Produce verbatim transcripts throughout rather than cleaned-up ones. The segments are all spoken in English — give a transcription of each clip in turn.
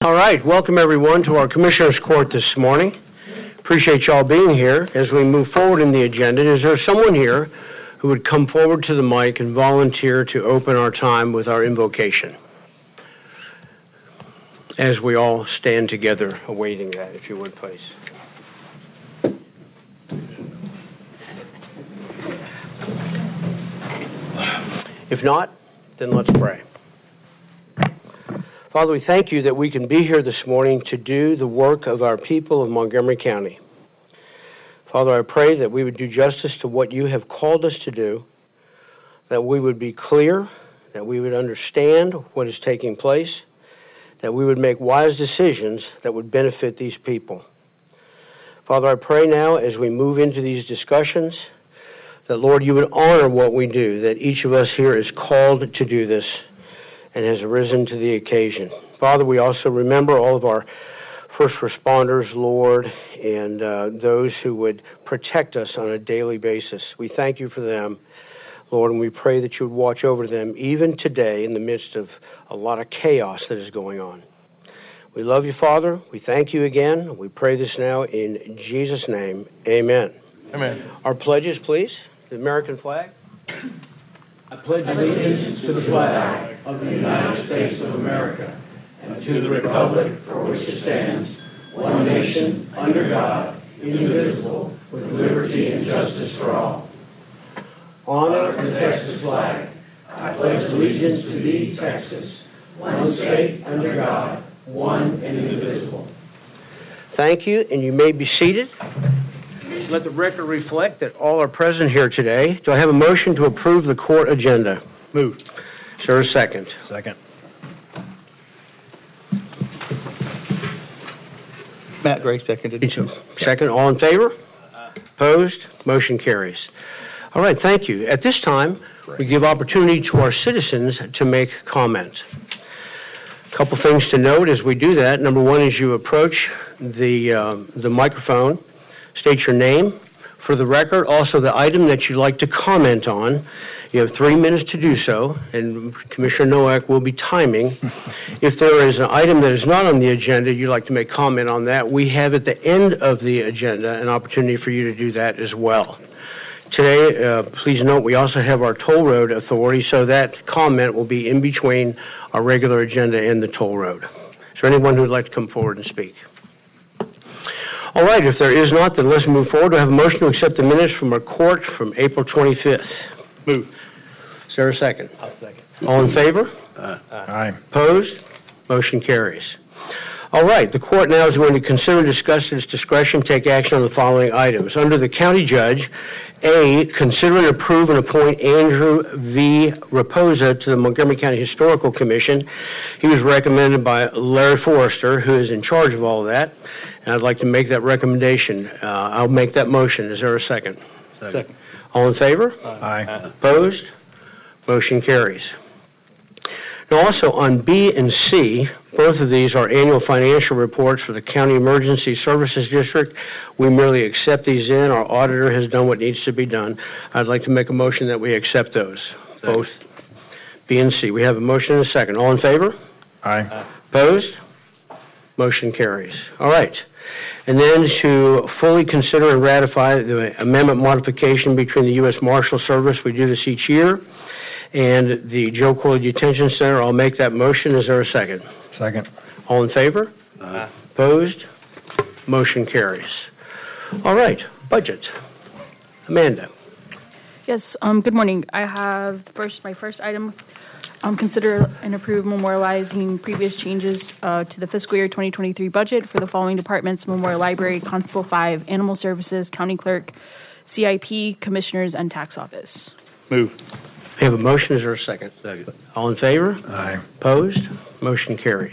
All right, welcome everyone to our Commissioners Court this morning. Appreciate y'all being here. As we move forward in the agenda, is there someone here who would come forward to the mic and volunteer to open our time with our invocation? As we all stand together awaiting that, if you would, please. If not, then let's pray. Father, we thank you that we can be here this morning to do the work of our people of Montgomery County. Father, I pray that we would do justice to what you have called us to do, that we would be clear, that we would understand what is taking place, that we would make wise decisions that would benefit these people. Father, I pray now as we move into these discussions that, Lord, you would honor what we do, that each of us here is called to do this and has risen to the occasion. Father, we also remember all of our first responders, Lord, and uh, those who would protect us on a daily basis. We thank you for them, Lord, and we pray that you would watch over them even today in the midst of a lot of chaos that is going on. We love you, Father. We thank you again. We pray this now in Jesus' name. Amen. Amen. Our pledges, please. The American flag. I pledge allegiance to the flag of the United States of America and to the republic for which it stands, one nation, under God, indivisible, with liberty and justice for all. Honor the Texas flag. I pledge allegiance to thee, Texas, one state, under God, one and indivisible. Thank you, and you may be seated. Let the record reflect that all are present here today. Do I have a motion to approve the court agenda? Move. Is there a second? Second. Matt Gray seconded. Me too. Second. All in favor? Opposed? Motion carries. All right, thank you. At this time, we give opportunity to our citizens to make comments. A couple things to note as we do that. Number one, as you approach the uh, the microphone, state your name. For the record, also the item that you'd like to comment on. You have three minutes to do so, and Commissioner Nowak will be timing. If there is an item that is not on the agenda, you'd like to make comment on that, we have at the end of the agenda an opportunity for you to do that as well. Today, uh, please note, we also have our toll road authority, so that comment will be in between our regular agenda and the toll road. Is there anyone who would like to come forward and speak? All right, if there is not, then let's move forward. Do I have a motion to accept the minutes from our court from April twenty-fifth? Move. Is there a second? I'll second. All in favor? Uh, Aye. Opposed? Motion carries. All right, the court now is going to consider and discuss its discretion, take action on the following items. Under the county judge, A, consider and approve and appoint Andrew V. Raposa to the Montgomery County Historical Commission. He was recommended by Larry Forrester, who is in charge of all of that, and I'd like to make that recommendation. Uh, I'll make that motion. Is there a second? Second. All in favor? Aye. Opposed? Motion carries. Now also on B and C, both of these are annual financial reports for the County Emergency Services District. We merely accept these in. Our auditor has done what needs to be done. I'd like to make a motion that we accept those, second. Both B and C. We have a motion and a second. All in favor? Aye. Aye. Opposed? Motion carries. All right. And then to fully consider and ratify the amendment modification between the U S Marshal Service. We do this each year. And the Joe Corley Detention Center, I'll make that motion. Is there a second? Second. All in favor? Aye. Opposed? Motion carries. All right, budget. Amanda. Yes, um, good morning. I have first my first item, um, consider and approve memorializing previous changes uh, to the fiscal year twenty twenty-three budget for the following departments: Memorial Library, Constable five, Animal Services, County Clerk, C I P, Commissioners, and Tax Office. Move. We have a motion. Is there a second? Second. All in favor? Aye. Opposed? Motion carries.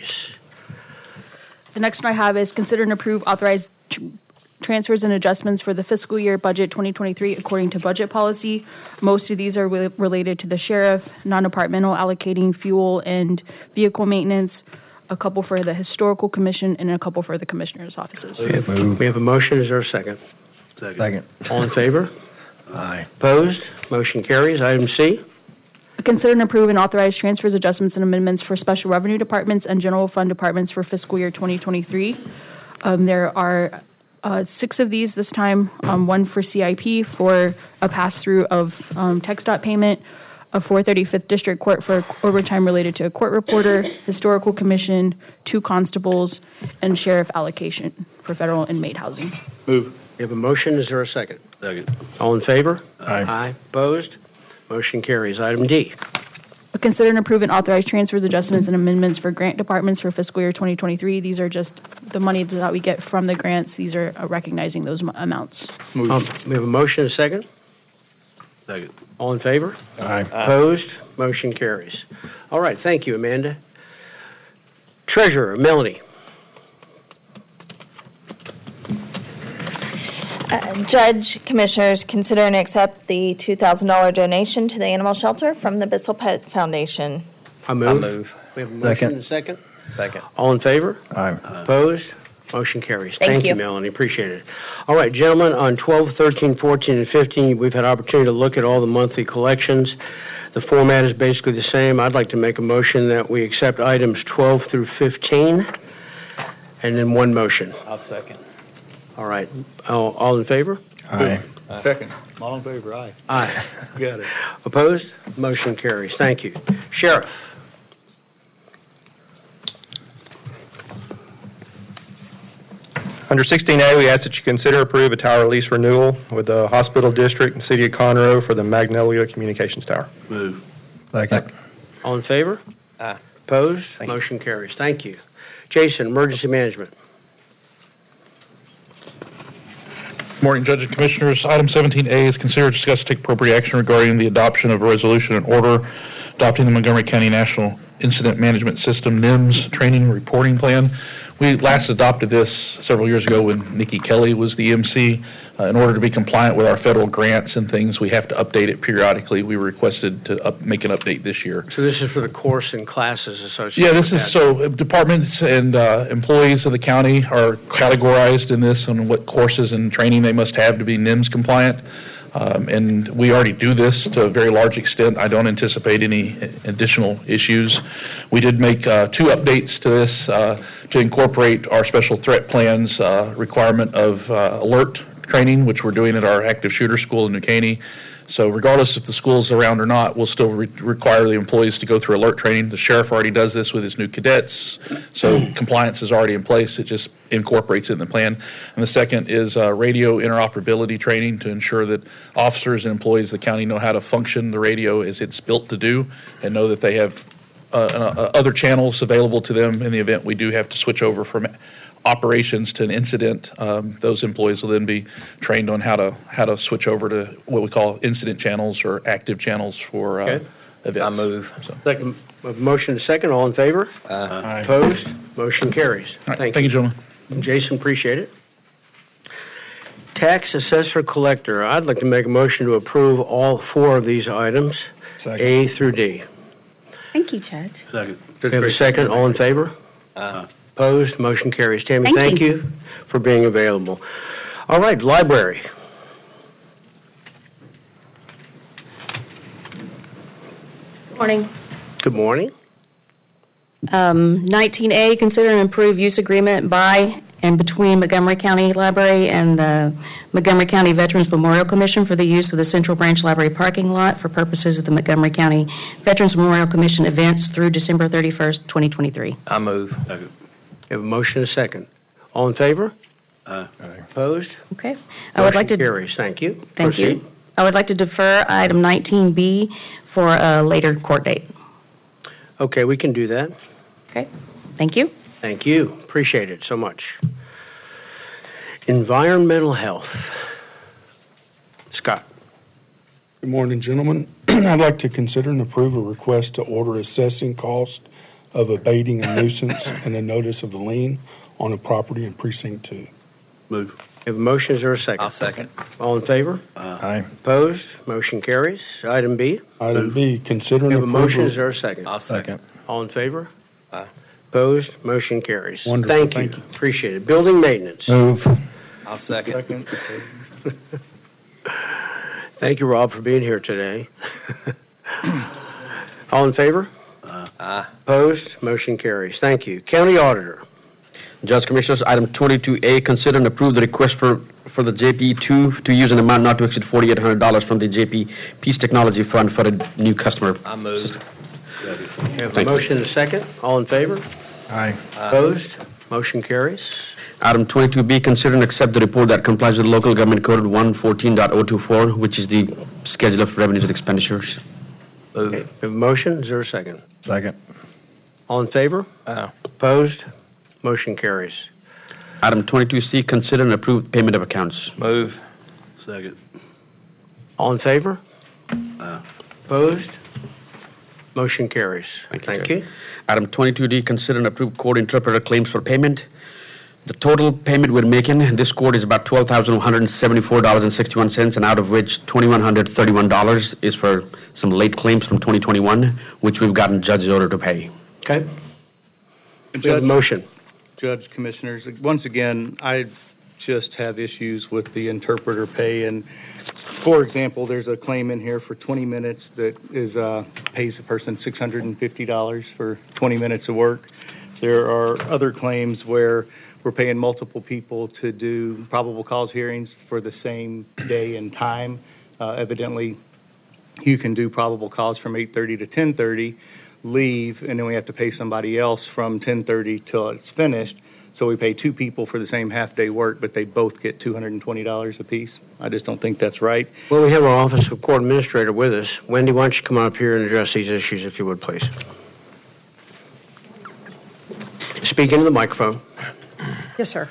The next one I have is consider and approve authorized tr- transfers and adjustments for the fiscal year budget twenty twenty-three according to budget policy. Most of these are re- related to the sheriff, non-departmental allocating fuel and vehicle maintenance, a couple for the Historical Commission, and a couple for the Commissioner's offices. We have, we have a motion. Is there a second? Second. All in favor? Aye. Opposed? Motion carries. Item C. Consider and approve and authorize transfers, adjustments, and amendments for special revenue departments and general fund departments for fiscal year twenty twenty-three. Um, there are uh, six of these this time, um, one for C I P for a pass-through of um, TxDOT payment, a four thirty-fifth District Court for overtime related to a court reporter, Historical Commission, two constables, and sheriff allocation for federal inmate housing. Move. We have a motion. Is there a second? Second. All in favor? Aye. Aye. Opposed? Motion carries. Item D. Consider and approve and authorize transfers, adjustments, and amendments for grant departments for fiscal year twenty twenty-three. These are just the money that we get from the grants. These are uh, recognizing those m- amounts. Move. Um, we have a motion. A second. Second. All in favor? Aye. Opposed? Motion carries. All right. Thank you, Amanda. Treasurer, Melanie. Uh, Judge, Commissioners, consider and accept the two thousand dollars donation to the animal shelter from the Bissell Pet Foundation. I move. I move. We have a motion. Second. And a second. Second. All in favor? Aye. Opposed? Motion carries. Thank you, you. Melanie. Appreciate it. All right, gentlemen, on twelve, thirteen, fourteen, and fifteen, we've had opportunity to look at all the monthly collections. The format is basically the same. I'd like to make a motion that we accept items twelve through fifteen, and then one motion. I'll second. All right. All, all in favor? Aye. Second. All in favor, aye. Aye. Got it. Opposed? Motion carries. Thank you. Sheriff. Under sixteen A, we ask that you consider approve a tower lease renewal with the Hospital District and City of Conroe for the Magnolia Communications Tower. Move. Second. All in favor? Aye. Opposed? Thank you. Motion carries. Thank you. Jason, Emergency Management. Morning, Judge and Commissioners. Item seventeen A is consider, discuss, take appropriate action regarding the adoption of a resolution and order adopting the Montgomery County National Incident Management System, NIMS, Training and Reporting Plan. We last adopted this several years ago when Nikki Kelly was the M C. Uh, in order to be compliant with our federal grants and things, we have to update it periodically. We were requested to up, make an update this year. So this is for the course and classes associated Yeah, this with is, that. so uh, departments and uh, employees of the county are categorized in this on what courses and training they must have to be NIMS compliant. Um, and we already do this to a very large extent. I don't anticipate any additional issues. We did make uh, two updates to this uh, to incorporate our special threat plans uh, requirement of uh, alert training, which we're doing at our active shooter school in New Caney. So regardless if the school's around or not, we'll still re- require the employees to go through alert training. The sheriff already does this with his new cadets, so compliance is already in place. It just incorporates it in the plan. And the second is uh, radio interoperability training to ensure that officers and employees of the county know how to function the radio as it's built to do and know that they have uh, uh, other channels available to them in the event we do have to switch over from operations to an incident. Um, those employees will then be trained on how to how to switch over to what we call incident channels or active channels for uh, Okay. events. I move. So, Second, a motion and second. All in favor? Aye. Opposed? Motion carries. All right, Thank thank you, gentlemen. you. Jason, appreciate it. Tax assessor collector. I'd like to make a motion to approve all four of these items, A through D. Thank you, Judge. Second. Do we have a second? All in favor? Aye. Opposed? Motion carries. Tammy, Thank thank you for being available. All right, library. Morning. Good morning. Um, nineteen A, consider and approve use agreement by and between Montgomery County Library and the Montgomery County Veterans Memorial Commission for the use of the Central Branch Library parking lot for purposes of the Montgomery County Veterans Memorial Commission events through December thirty-first, twenty twenty-three. I move. Second. We have a motion and a second. All in favor? Aye. Opposed? Okay. I would like Motion to, carries. Thank you. thank Proceed. you. I would like to defer item nineteen B for a later court date. Okay, we can do that. Okay. Thank you. Thank you. Appreciate it so much. Environmental health. Scott. Good morning, gentlemen. I'd like to consider and approve a request to order assessing cost of abating a nuisance and a notice of a lien on a property in precinct two. Move. We have a motion. Is there a second? I'll second. All in favor? Aye. Opposed? Motion carries. Item B. Item B, consider We and have a motion. approve. Is there a second? I'll second. All in favor? Aye. Opposed? Motion carries. Wonderful. Thank you. Thank Appreciate it. Building maintenance. Move. I'll second. Thank you, Rob, for being here today. All in favor? Aye. Opposed? Motion carries. Thank you. County Auditor. Judge Commissioners, item twenty-two A, consider and approve the request for, for the J P two to use an amount not to exceed forty-eight hundred dollars from the J P Peace Technology Fund for a new customer. I move. We have a Thank you. motion and a second. All in favor? Aye. Opposed? Motion carries. Item twenty-two B, consider and accept the report that complies with local government code one fourteen point oh two four, which is the schedule of revenues and expenditures. Okay. We have a motion. Is there a second? Second. All in favor? Aye. Opposed? Motion carries. Item twenty-two C, consider and approve payment of accounts. Move. Second. All in favor? Aye. Opposed? Motion carries. Thank you, Thank sir. you. Item twenty-two D, consider and approve court interpreter claims for payment. The total payment we're making in this court is about twelve thousand one hundred seventy-four dollars and sixty-one cents, and out of which twenty-one hundred thirty-one dollars is for some late claims from twenty twenty-one, which we've gotten judge's order to pay. Okay. We have a Judge, motion. Judge, Commissioners, once again, I just have issues with the interpreter pay. And for example, there's a claim in here for twenty minutes that is, uh, pays the person six hundred fifty dollars for twenty minutes of work. There are other claims where we're paying multiple people to do probable cause hearings for the same day and time. Uh, evidently, you can do probable cause from eight thirty to ten thirty, leave, and then we have to pay somebody else from ten thirty till it's finished. So we pay two people for the same half-day work, but they both get two hundred twenty dollars apiece. I just don't think that's right. Well, we have our Office of Court Administrator with us. Wendy, why don't you come up here and address these issues, if you would, please? Speak into the microphone. Yes, sir.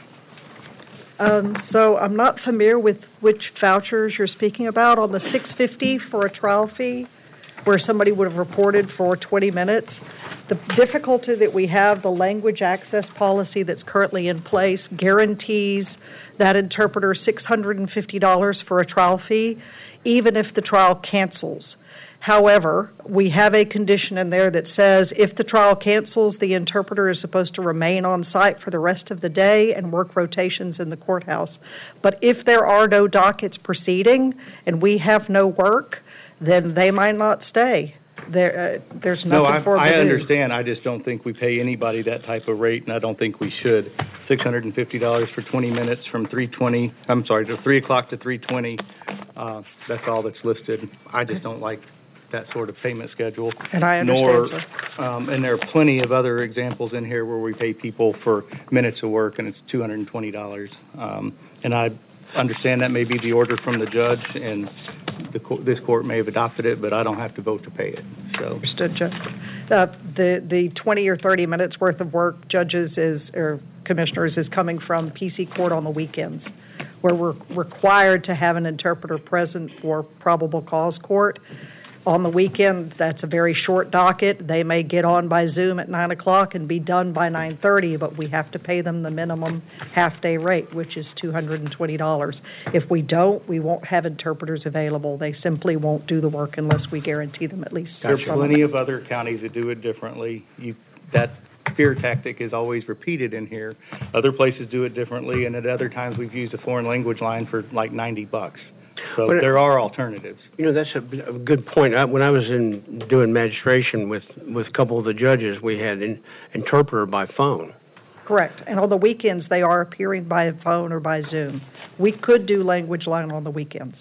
Um, so I'm not familiar with which vouchers you're speaking about. On the six fifty for a trial fee, where somebody would have reported for twenty minutes, the difficulty that we have, the language access policy that's currently in place guarantees that interpreter six hundred fifty dollars for a trial fee, even if the trial cancels. However, we have a condition in there that says if the trial cancels, the interpreter is supposed to remain on site for the rest of the day and work rotations in the courthouse. But if there are no dockets proceeding and we have no work, then they might not stay. There, uh, there's nothing No, I, for them I to do. understand. I just don't think we pay anybody that type of rate, and I don't think we should. six hundred fifty dollars for twenty minutes from three twenty, I'm sorry, to three o'clock to three twenty. Uh, that's all that's listed. I just don't like that sort of payment schedule. And I understand, Nor, sir. um, and there are plenty of other examples in here where we pay people for minutes of work, and it's two hundred twenty dollars. Um, and I understand that may be the order from the judge, and the co- this court may have adopted it, but I don't have to vote to pay it. So. Understood, Judge. Uh, the the twenty or thirty minutes worth of work, judges is or commissioners is coming from P C court on the weekends, where we're required to have an interpreter present for probable cause court. On the weekend, that's a very short docket. They may get on by Zoom at nine o'clock and be done by nine thirty, but we have to pay them the minimum half-day rate, which is two hundred twenty dollars. If we don't, we won't have interpreters available. They simply won't do the work unless we guarantee them at least There some. are plenty of other counties that do it differently. You, that fear tactic is always repeated in here. Other places do it differently, and at other times we've used a foreign language line for like ninety bucks. So But- there are alternatives. You know, that's a, a good point. I, when I was in doing magistration with, with a couple of the judges, we had an interpreter by phone. Correct. And on the weekends, they are appearing by phone or by Zoom. We could do language line on the weekends.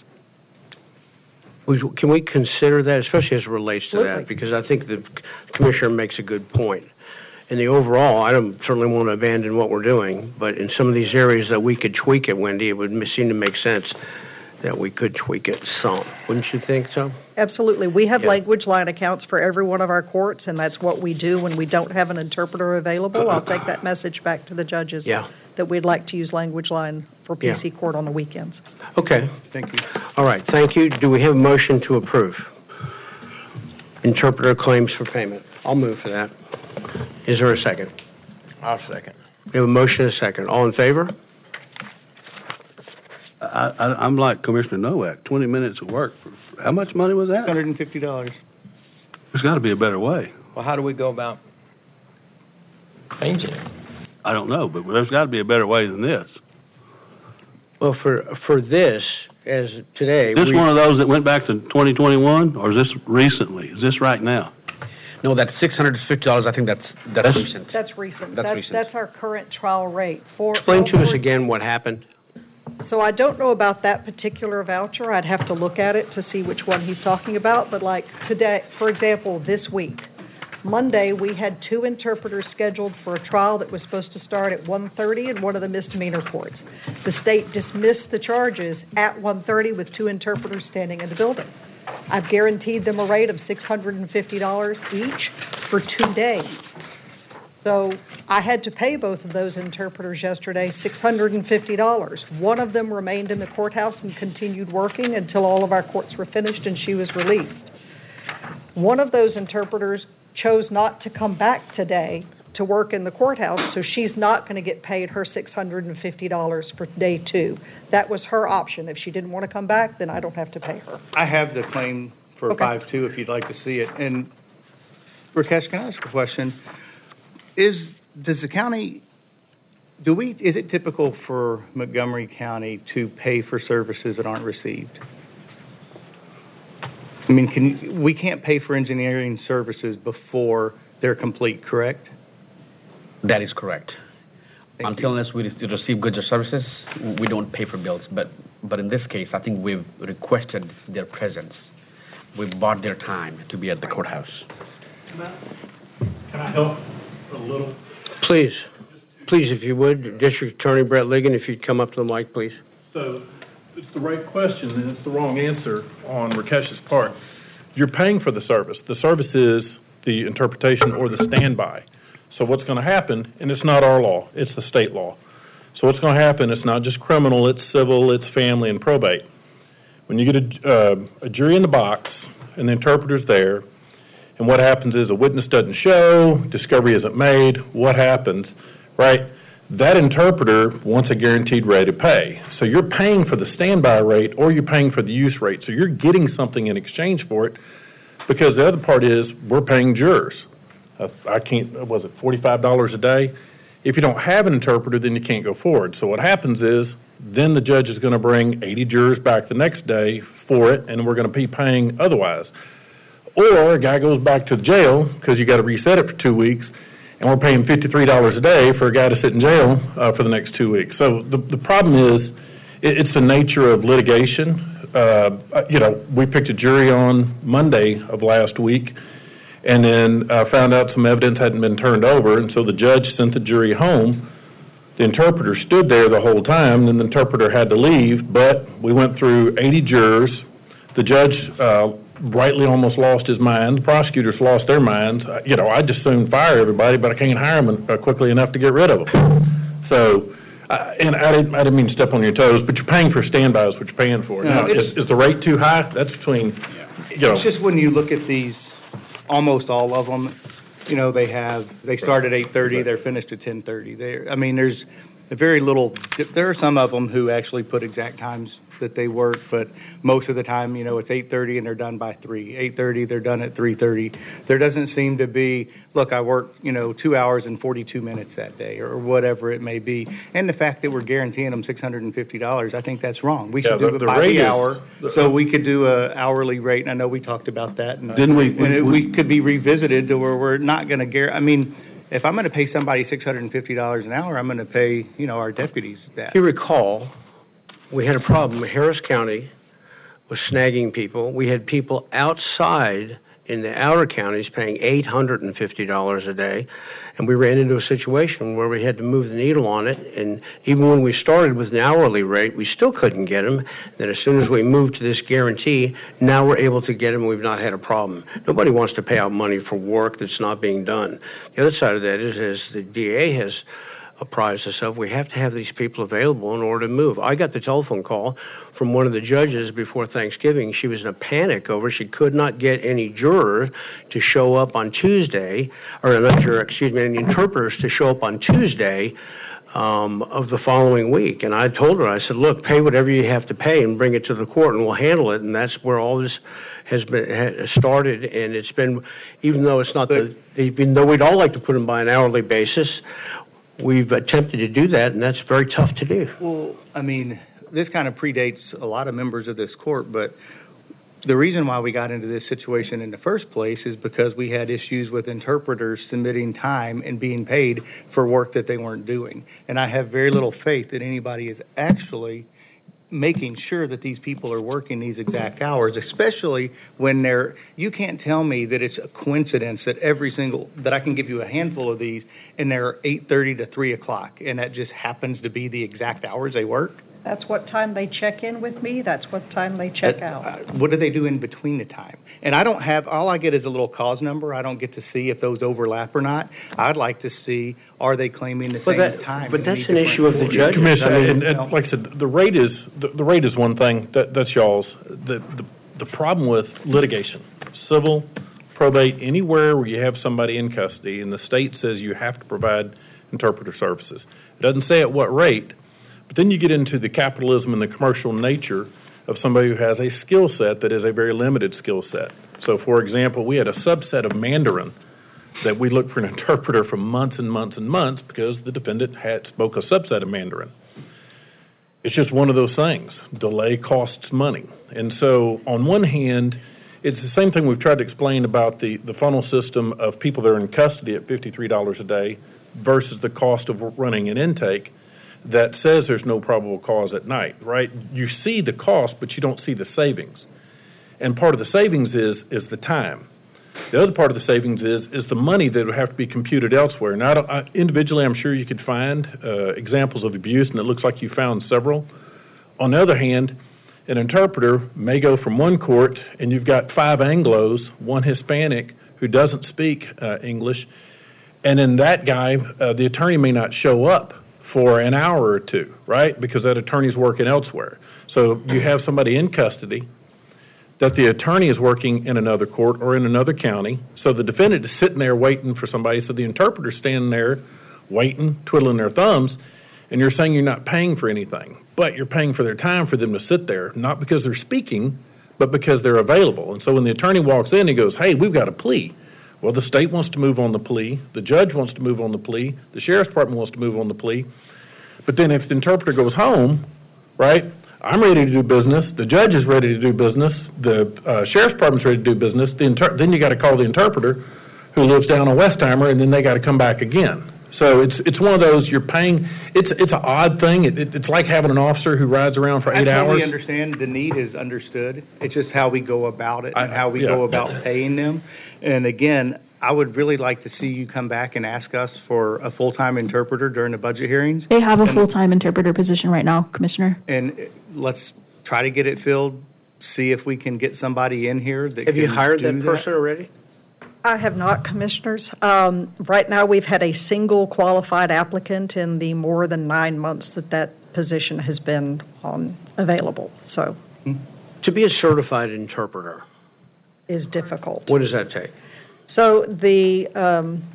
We- Can we consider that, especially as it relates to that? Absolutely. Because I think the commissioner makes a good point. In the overall, I don't certainly want to abandon what we're doing, but in some of these areas that we could tweak it, Wendy, it would m- seem to make sense that we could tweak it some. Wouldn't you think so? Absolutely. We have Yeah. language line accounts for every one of our courts, and that's what we do when we don't have an interpreter available. I'll take that message back to the judges. Yeah. That we'd like to use language line for P C Yeah. court on the weekends. Okay. Thank you. All right, thank you. Do we have a motion to approve? Interpreter claims for payment. I'll move for that. Is there a second? I'll second. We have a motion and a second. All in favor? I, I, I'm like Commissioner Nowak, twenty minutes of work. How much money was six that? hundred fifty dollars. There's gotta be a better way. Well, how do we go about changing it? I don't know, but there's gotta be a better way than this. Well, for, for this, as today, Is this we- one of those that went back to twenty twenty-one, or is this recently? Is this right now? No, that's six hundred fifty dollars, I think that's, that's recent. That's recent. That's That's, recent. that's our current trial rate. For Explain to us for- again what happened. So I don't know about that particular voucher. I'd have to look at it to see which one he's talking about. But like today, for example, this week, Monday, we had two interpreters scheduled for a trial that was supposed to start at one thirty in one of the misdemeanor courts. The state dismissed the charges at one thirty with two interpreters standing in the building. I've guaranteed them a rate of six hundred fifty dollars each for two days. So I had to pay both of those interpreters yesterday six hundred fifty dollars. One of them remained in the courthouse and continued working until all of our courts were finished and she was released. One of those interpreters chose not to come back today to work in the courthouse, so she's not going to get paid her six hundred fifty dollars for day two. That was her option. If she didn't want to come back, then I don't have to pay her. I have the claim for Okay. five two if you'd like to see it. And Rakesh, can I ask a question? Is, does the county, do we, is it typical for Montgomery County to pay for services that aren't received? I mean, can, we can't pay for engineering services before they're complete, correct? That is correct. Thank Until unless we re- receive goods or services, we don't pay for bills. But, but in this case, I think we've requested their presence. We've bought their time to be at the courthouse. Can I help a little? Please, please, if you would, District Attorney Brett Ligon, if you'd come up to the mic, please. So it's the right question, and it's the wrong answer on Rakesh's part. You're paying for the service. The service is the interpretation or the standby. So what's going to happen, and it's not our law, it's the state law. So what's going to happen, it's not just criminal, it's civil, it's family, and probate. When you get a, uh, a jury in the box, and the interpreter's there, and what happens is a witness doesn't show, discovery isn't made, what happens, right? That interpreter wants a guaranteed rate of pay. So you're paying for the standby rate or you're paying for the use rate. So you're getting something in exchange for it, because the other part is we're paying jurors. Uh, I can't, was it forty-five dollars a day? If you don't have an interpreter, then you can't go forward. So what happens is then the judge is going to bring eighty jurors back the next day for it, and we're going to be paying otherwise. Or a guy goes back to jail because you got to reset it for two weeks, and we're paying fifty-three dollars a day for a guy to sit in jail uh, for the next two weeks. So the the problem is it, it's the nature of litigation. Uh, you know, we picked a jury on Monday of last week, and then uh, found out some evidence hadn't been turned over, and so the judge sent the jury home. The interpreter stood there the whole time, and the interpreter had to leave, but we went through eighty jurors. The judge uh, rightly almost lost his mind. The prosecutors lost their minds. Uh, you know, I just soon fire everybody, but I can't hire them uh, quickly enough to get rid of them. So, uh, and I didn't, I didn't mean to step on your toes, but you're paying for standby is what you're paying for. No, Now, is, is the rate too high? That's between, you know. It's just when you look at these, almost all of them, you know, they have, they start at eight thirty, they're finished at ten thirty. They, I mean, there's very little, there are some of them who actually put exact times that they work, but most of the time, you know, it's eight thirty and they're done by three. eight thirty, they're done at three thirty. There doesn't seem to be, look, I worked, you know, two hours and forty-two minutes that day, or whatever it may be. And the fact that we're guaranteeing them six hundred fifty dollars, I think that's wrong. We should Yeah, do the- it the by rate the is- hour, so we could do a hourly rate, and I know we talked about that. And Didn't we- And it, we- we could be revisited to where we're not going to guarantee, I mean, if I'm going to pay somebody six hundred fifty dollars an hour, I'm going to pay, you know, our deputies that. If you recall, we had a problem. Harris County was snagging people. We had people outside in the outer counties paying eight hundred fifty dollars a day, and we ran into a situation where we had to move the needle on it, and even when we started with an hourly rate, we still couldn't get them. Then as soon as we moved to this guarantee, now we're able to get them, we've not had a problem. Nobody wants to pay out money for work that's not being done. The other side of that is, as the D A has apprised us of, we have to have these people available in order to move. I got the telephone call from one of the judges before Thanksgiving. She was in a panic over she could not get any juror to show up on Tuesday, or not juror, excuse me, any interpreters to show up on Tuesday um, of the following week. And I told her, I said, look, pay whatever you have to pay and bring it to the court and we'll handle it. And that's where all this has been has started, and it's been, even though it's not the, even though we'd all like to put them by an hourly basis, we've attempted to do that, and that's very tough to do. Well, I mean, this kind of predates a lot of members of this court, but the reason why we got into this situation in the first place is because we had issues with interpreters submitting time and being paid for work that they weren't doing. And I have very little faith that anybody is actually making sure that these people are working these exact hours, especially when they're, you can't tell me that it's a coincidence that every single, that I can give you a handful of these and they're eight thirty to three o'clock, and that just happens to be the exact hours they work. That's what time they check in with me, that's what time they check That- out. uh, What do they do in between the time? And I don't have, all I get is a little cause number. I don't get to see if those overlap or not. I'd like to see, are they claiming the But same that- time? but in that's these an different issue of the courts? judges. Commissioner, I mean, and, and like I said, the rate is, the, the rate is one thing, that, that's y'all's. The, the, the problem with litigation, civil, probate, anywhere where you have somebody in custody, and the state says you have to provide interpreter services. It doesn't say at what rate, but then you get into the capitalism and the commercial nature of somebody who has a skill set that is a very limited skill set. So, for example, we had a subset of Mandarin that we looked for an interpreter for months and months and months because the defendant had spoke a subset of Mandarin. It's just one of those things. Delay costs money. And so, on one hand, it's the same thing we've tried to explain about the, the funnel system of people that are in custody at fifty-three dollars a day versus the cost of running an intake that says there's no probable cause at night, right? You see the cost, but you don't see the savings. And part of the savings is is the time. The other part of the savings is is the money that would have to be computed elsewhere. Now, I don't, I, individually, I'm sure you could find uh, examples of abuse, and it looks like you found several. On the other hand, an interpreter may go from one court, and you've got five Anglos, one Hispanic who doesn't speak uh, English, and then that guy, uh, the attorney may not show up for an hour or two, right? Because that attorney's working elsewhere. So you have somebody in custody that the attorney is working in another court or in another county. So the defendant is sitting there waiting for somebody. So the interpreter's standing there waiting, twiddling their thumbs, and you're saying you're not paying for anything, but you're paying for their time for them to sit there, not because they're speaking, but because they're available. And so when the attorney walks in, he goes, hey, we've got a plea. Well, the state wants to move on the plea. The judge wants to move on the plea. The sheriff's department wants to move on the plea. But then if the interpreter goes home, right, I'm ready to do business, the judge is ready to do business, the uh, sheriff's department's ready to do business, the inter- then you got to call the interpreter who lives down on Westheimer, and then they got to come back again. So it's it's one of those, you're paying, it's it's an odd thing. It, it, it's like having an officer who rides around for eight I totally hours. understand the need is understood. It's just how we go about it and I- how we yeah. go about paying them. And again, I would really like to see you come back and ask us for a full-time interpreter during the budget hearings. They have a And- full-time interpreter position right now, Commissioner. And uh, let's try to get it filled, see if we can get somebody in here that Have you can hired do that person already? I have not, Commissioners. Um, right now, we've had a single qualified applicant in the more than nine months that that position has been on, available, so To be a certified interpreter, is difficult. what does that take? So the, um,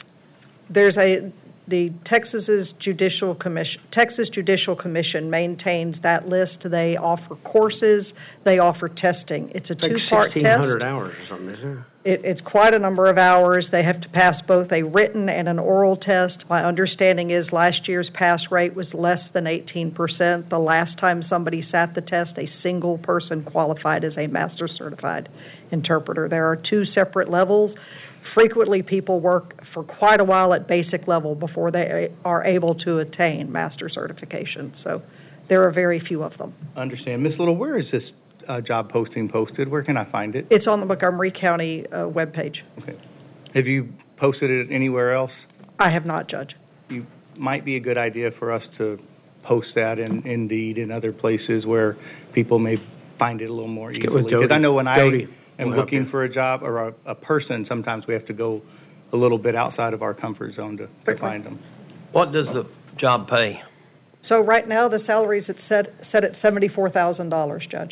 there's a, the Texas's Judicial Commission, Texas Judicial Commission maintains that list. They offer courses, they offer testing. It's a It's like two-part test. sixteen hundred hours or something, isn't it? It, it's quite a number of hours. They have to pass both a written and an oral test. My understanding is last year's pass rate was less than eighteen percent. The last time somebody sat the test, a single person qualified as a master certified interpreter. There are two separate levels. Frequently, people work for quite a while at basic level before they are able to attain master certification. So there are very few of them. Understand. Miz Little, where is this uh, job posting posted? Where can I find it? It's on the Montgomery County uh, webpage. Okay. Have you posted it anywhere else? I have not, Judge. You might be a good idea for us to post that in Indeed and other places where people may find it a little more Get with easily. Because I Dodie. know when I Dodie am will help looking you. for a job or a, a person, sometimes we have to go a little bit outside of our comfort zone to, to Certainly. find them. What does the job pay? So right now, the salary is set, set at seventy-four thousand dollars, Judge,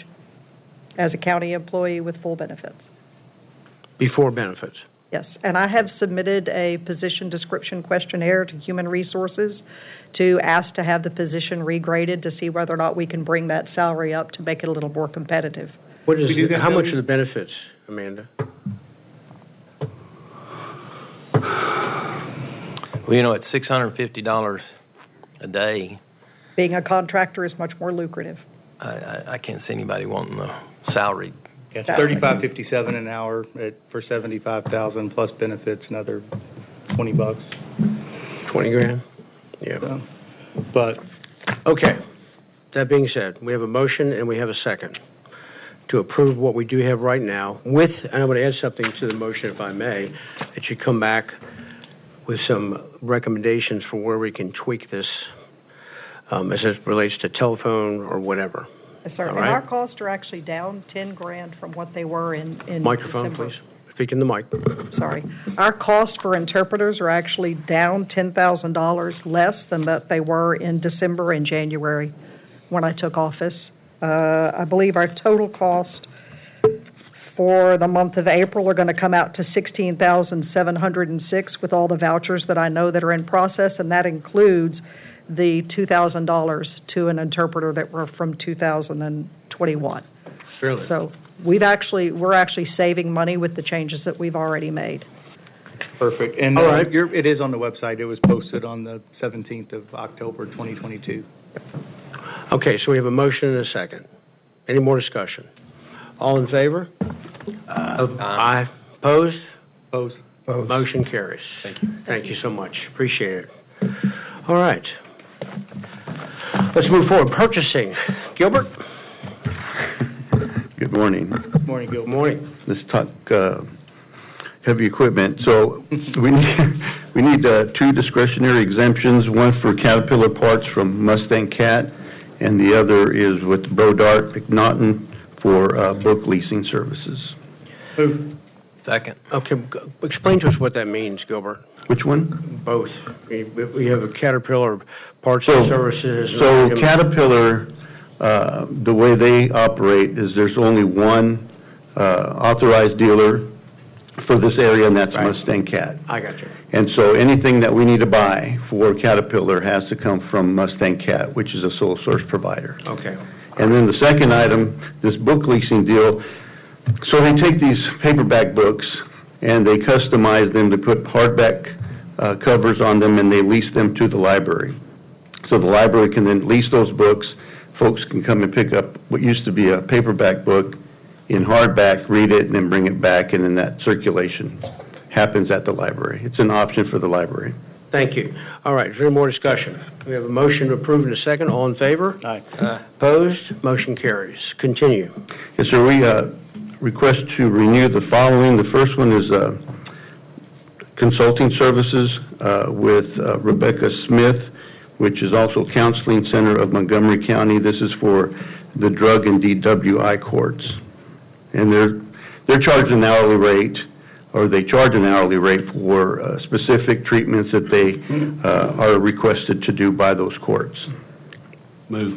as a county employee with full benefits. Before benefits. Yes, and I have submitted a position description questionnaire to Human Resources to ask to have the position regraded to see whether or not we can bring that salary up to make it a little more competitive. What is, We do that, how much Dodie? are the benefits, Amanda? Well, you know, it's six hundred fifty dollars a day. Being a contractor is much more lucrative. I, I, I can't see anybody wanting a salaried Yeah, it's thirty-five fifty-seven an hour at, for seventy-five thousand plus benefits, another twenty bucks. Twenty grand? Yeah. So, but Okay. That being said, we have a motion and we have a second to approve what we do have right now with, and I'm going to add something to the motion if I may, that you come back with some recommendations for where we can tweak this um, as it relates to telephone or whatever. Yes, sir. All And right. our costs are actually down ten grand from what they were in, in Microphone, December. please. Speak in the mic. Sorry. Our costs for interpreters are actually down ten thousand dollars less than that they were in December and January when I took office. Uh, I believe our total cost for the month of April are going to come out to sixteen thousand seven hundred six with all the vouchers that I know that are in process, and that includes the two thousand dollars to an interpreter that were from two thousand twenty-one. Really? So we've actually, we're actually saving money with the changes that we've already made. perfect. And All uh, right. you're, it is on the website. It was posted on the seventeenth of October, twenty twenty-two. Okay, so we have a motion and a second. Any more discussion? All in favor? Uh, Aye. Opposed? Opposed? Motion carries. Thank you. Thank you so much. Appreciate it. All right. Let's move forward. Purchasing. Gilbert? Good morning. Good morning, Gil. Morning. Let's talk uh, heavy equipment. So we need, we need uh, two discretionary exemptions, one for Caterpillar parts from Mustang Cat, and the other is with Brodart McNaughton for uh, book leasing services. Move. Second. Okay, g- explain to us what that means, Gilbert. Which one? Both. We we have a Caterpillar Parts So- and Services. So and- Caterpillar, uh, the way they operate is there's only one uh, authorized dealer for this area, and that's Right. Mustang Cat. I got you. And so anything that we need to buy for Caterpillar has to come from Mustang Cat, which is a sole source provider. Okay. And then the second item, this book leasing deal, so they take these paperback books and they customize them to put hardback uh, covers on them, and they lease them to the library. So the library can then lease those books. Folks can come and pick up what used to be a paperback book in hardback, read it, and then bring it back, and then that circulation happens at the library. It's an option for the library. Thank you. All right, is there any more discussion? We have a motion to approve in a second. All in favor? Aye. Opposed? Motion carries. Continue. Yes, sir, we uh, request to renew the following. The first one is uh, consulting services uh, with uh, Rebecca Smith, which is also Counseling Center of Montgomery County. This is for the drug and D W I courts. And they're, they're charged an hourly rate, or they charge an hourly rate for uh, specific treatments that they uh, are requested to do by those courts. Move.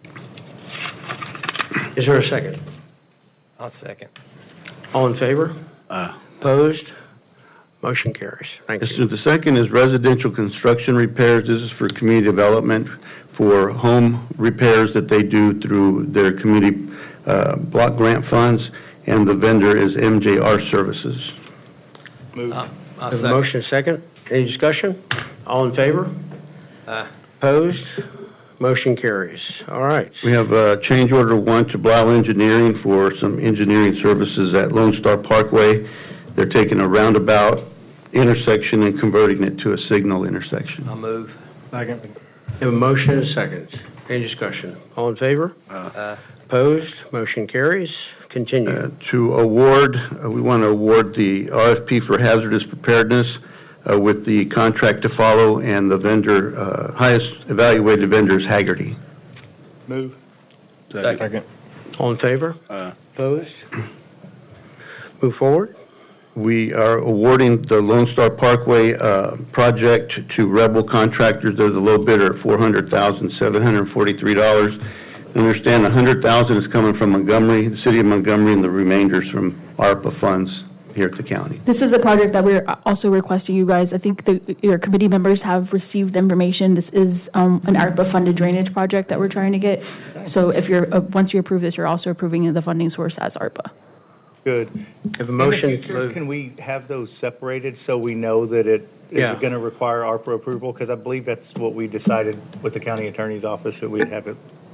Is there a second? I'll second. All in favor? Opposed? Motion carries. Thank Yes, you. sir. The second is residential construction repairs. This is for community development, for home repairs that they do through their community uh, block grant funds, and the vendor is M J R Services. Move. I'll I'll Have a second. motion second. Any discussion? All in favor? Aye. Opposed? Motion carries. All right. We have uh change order one to Blau Engineering for some engineering services at Lone Star Parkway. They're taking a roundabout intersection and converting it to a signal intersection. I'll move. Second. Have a motion and a second. Any discussion? All in favor? Aye. Opposed? Motion carries. Continue. Uh, To award, uh, we want to award the R F P for hazardous preparedness uh, with the contract to follow, and the vendor, uh, highest evaluated vendor is Haggerty. Move. Second. All in favor? Opposed? Move forward. We are awarding the Lone Star Parkway uh, project to Rebel Contractors. There's a low bidder at four hundred thousand seven hundred forty-three dollars. Understand one hundred thousand dollars is coming from Montgomery, the city of Montgomery, and the remainders from ARPA funds here at the county. This is a project that we're also requesting you guys. I think the, your committee members have received the information. This is um, an ARPA-funded drainage project that we're trying to get. So if you're, uh, once you approve this, you're also approving the funding source as ARPA. Good. Have a motion. In the future, can we have those separated so we know that it is Yeah. going to require ARPA approval? Because I believe that's what we decided with the county attorney's office, that we'd have it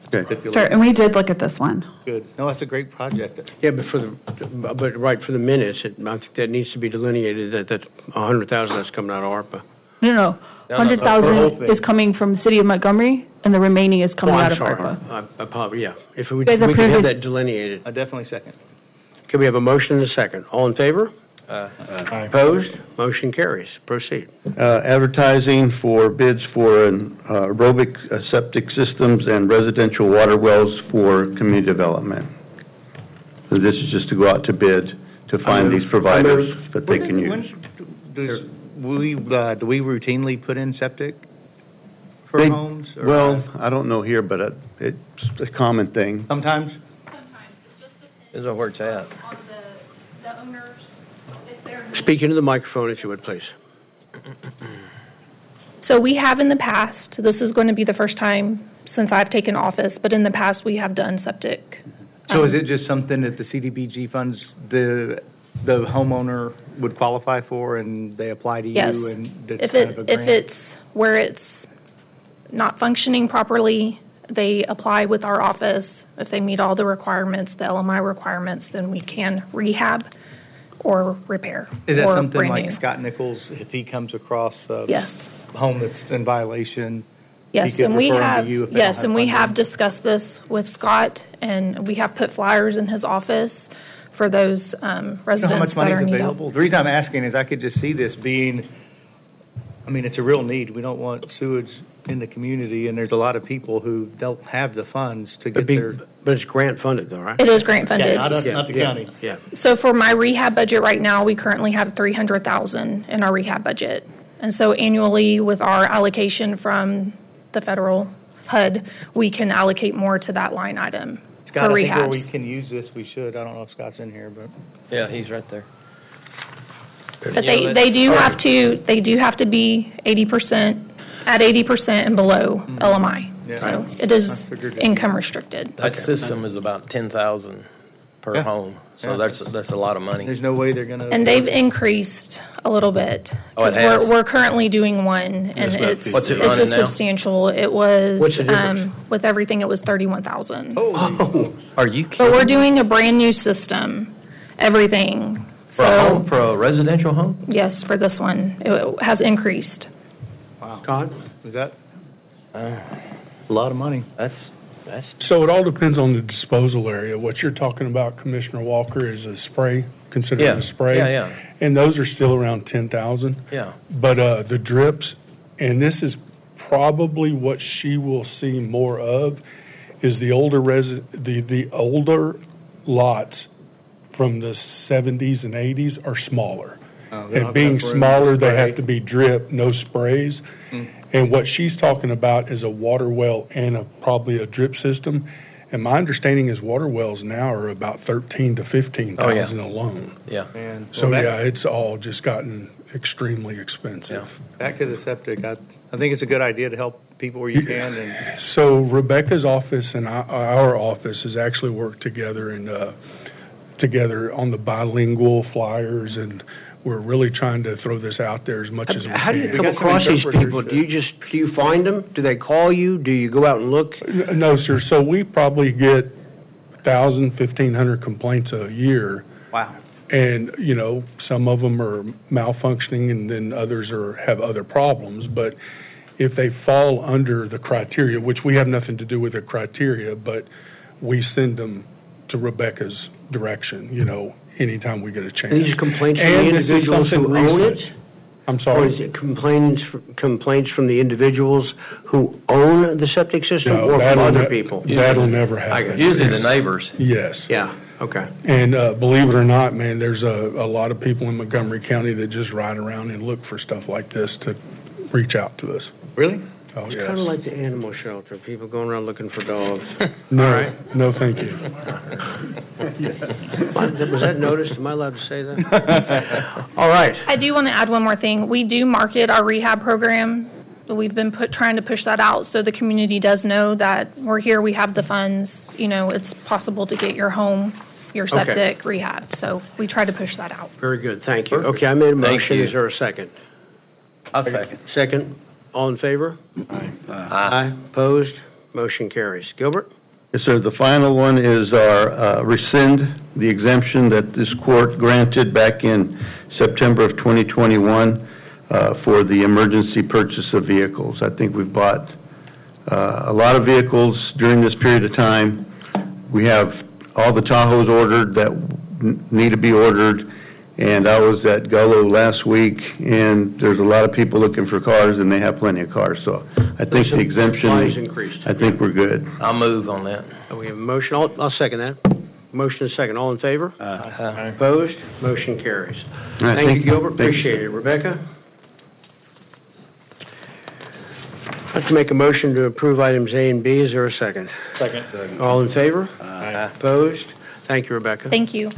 Okay. Sure, and we did look at this one. Good. No, that's a great project. Yeah, but for the, but right, for the minutes, it, I think that needs to be delineated, that, that a hundred thousand that's coming out of ARPA. No, no, no, hundred for the whole thousand thing. is coming from the city of Montgomery, and the remaining is coming Oh, out I'm of sorry. ARPA. I, I apologize, yeah. If we, we guys could approve have it- that delineated. I definitely second. Can we have a motion and a second? All in favor? Uh, Opposed? Motion carries. Proceed. Uh, advertising for bids for an uh, aerobic uh, septic systems and residential water wells for community development. So this is just to go out to bid to find these providers that they can use. Does we, uh, do we routinely put in septic for They- homes? or Well, I don't know here, but uh, it's a common thing. Sometimes? Depends on where it's at. Speak into the microphone if you would, please. So we have in the past, this is going to be the first time since I've taken office, but in the past, we have done septic. So Um, is it just something that the C D B G funds, the, the homeowner would qualify for and they apply to you? Yes. And it's If kind it, of a if grant? it's where it's not functioning properly, they apply with our office. If they meet all the requirements, the L M I requirements, then we can rehab or repair. Is that or something brand like new. Scott Nichols, if he comes across a Yes. home that's in violation? Yes, he could and we refer 'em to have, you if they yes, don't have and we funding? have discussed this with Scott, and we have put flyers in his office for those um, You know residents how much that money are is in need of. available? The reason I'm asking is I could just see this being, I mean, it's a real need. We don't want sewage in the community, and there's a lot of people who don't have the funds to But get be, their. but it's grant funded though, right? It is grant funded. Yeah, not us, Yeah, not the yeah, county. Yeah. So for my rehab budget right now, we currently have three hundred thousand in our rehab budget. And so annually, with our allocation from the federal H U D, we can allocate more to that line item Scott, for I think where rehab. we can use this, we should. I don't know if Scott's in here, but. Yeah, he's right there. But they, they do have to, they do have to be eighty percent, at eighty percent and below L M I. Yeah. So it is I figured it. income restricted. That system is about ten thousand per Yeah. home, so Yeah. that's, that's a lot of money. There's no way they're gonna. And they've increased a little bit. Oh, it 'cause we're, has? we're currently doing one, and Yes, ma'am. it's, What's it it's running a now? substantial. It was, What's the difference? um, with everything, it was thirty-one thousand. Oh, Are you But we're kidding? doing a brand-new system, everything. For a So, home, for a residential home? yes, for this one, it has increased. Wow. Todd? Is that Uh, a lot of money? That's, that's, So it all depends on the disposal area. What you're talking about, Commissioner Walker, is a spray, considered yeah, a spray. yeah, yeah, And those are still around ten thousand. yeah. But, uh, the drips, and this is probably what she will see more of, is the older resi, the, the older lots from the seventies and eighties are smaller. Oh, they don't And being have enough room smaller, to they spray. have to be drip, no sprays. Mm. And what she's talking about is a water well and a, probably a drip system. And my understanding is water wells now are about thirteen to fifteen Oh, yeah. thousand alone. Yeah. And So, well, back, yeah, it's all just gotten extremely expensive. Yeah. back to the septic, I, I think it's a good idea to help people where you can, and So Rebecca's office and I- our office has actually worked together and, uh, together on the bilingual flyers, and we're really trying to throw this out there as much as we can. How do you We come got some across these interpreters people? that- Do you just, do you find them? Do they call you? Do you go out and look? N- No, sir. So we probably get thousand, fifteen hundred complaints a year. wow. And, you know, some of them are malfunctioning and then others are, have other problems. But if they fall under the criteria, which we have nothing to do with the criteria, but we send them to Rebecca's direction, you know, anytime we get a chance. And these complaints from And the this is individuals something who own it? recent. I'm Or sorry. is it complaints, complaints from the individuals who own the septic system No, or from that'll other ne- people? That'll never I got happen. you. Usually the neighbors. Yes. Yeah, okay. And uh, believe it or not, man, there's a, a lot of people in Montgomery County that just ride around and look for stuff like this to reach out to us. Really? Oh, It's yes. kind of like the animal shelter, people going around looking for dogs. No, All right. no, thank you. Was that noticed? Am I allowed to say that? All right. I do want to add one more thing. We do market our rehab program. We've been put, trying to push that out so the community does know that we're here, we have the funds, you know, it's possible to get your home, your Okay. septic rehab. So we try to push that out. Very good, thank you. Okay, I made a Thank motion, you. is there a second? I'll second. Second, all in favor? Aye. Aye. Opposed? Motion carries. Gilbert? Yes, sir. The final one is our uh, rescind the exemption that this court granted back in September of twenty twenty-one uh, for the emergency purchase of vehicles. I think we've bought uh, a lot of vehicles during this period of time. We have all the Tahoes ordered that n- need to be ordered, and I was at Gullo last week, and there's a lot of people looking for cars, and they have plenty of cars, so I think the exemption, Supply is increased. I think we're good. I'll move on that. We have a motion, I'll, I'll second that. Motion is second, all in favor? Aye. Opposed? Motion carries. All right, Thank thank you, you. Gilbert, Thank you. appreciate it. Rebecca? I'd like to make a motion to approve items A and B. Is there a second? Second. All in favor? Aye. Opposed? Thank you, Rebecca. Thank you.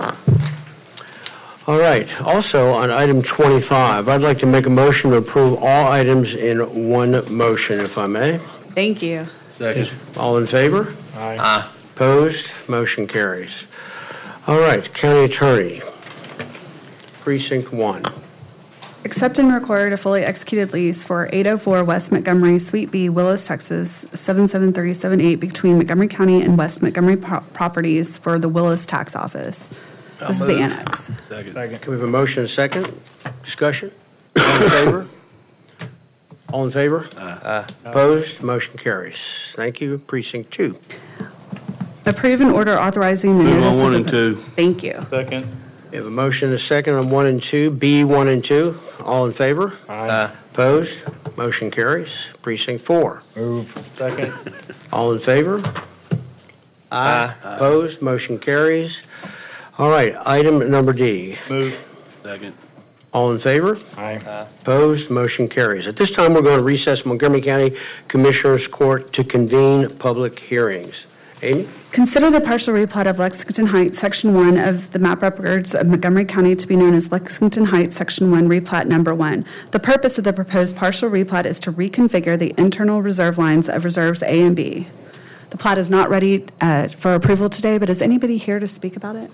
All right, also on item twenty-five, I'd like to make a motion to approve all items in one motion, if I may. Thank you. Second. All in favor? Aye. Aye. Opposed? Motion carries. All right, County Attorney, Precinct One. Accept and record a fully executed lease for eight oh four West Montgomery, Suite B, Willis, Texas, seven seven three seven eight between Montgomery County and West Montgomery Pro- Properties for the Willis Tax Office. This is the annex. Second. Can we have a motion and a second? Discussion? All in favor? All in favor? Aye. Opposed? Motion carries. Thank you. Precinct Two. Approve an order authorizing the Move notice on one of and the- two. Thank you. Second. We have a motion and a second on one and two, B one and two. All in favor? Aye. Opposed? Motion carries. Precinct Four. Move. Second. All in favor? Aye. Opposed? Motion carries. All right, item number D. Move. Second. All in favor? Aye. Opposed? Motion carries. At this time, we're going to recess Montgomery County Commissioners Court to convene public hearings. Amy? Consider the partial replat of Lexington Heights, Section one of the map records of Montgomery County to be known as Lexington Heights, Section one, replat number one. The purpose of the proposed partial replat is to reconfigure the internal reserve lines of reserves A and B. The plat is not ready uh, for approval today, but is anybody here to speak about it?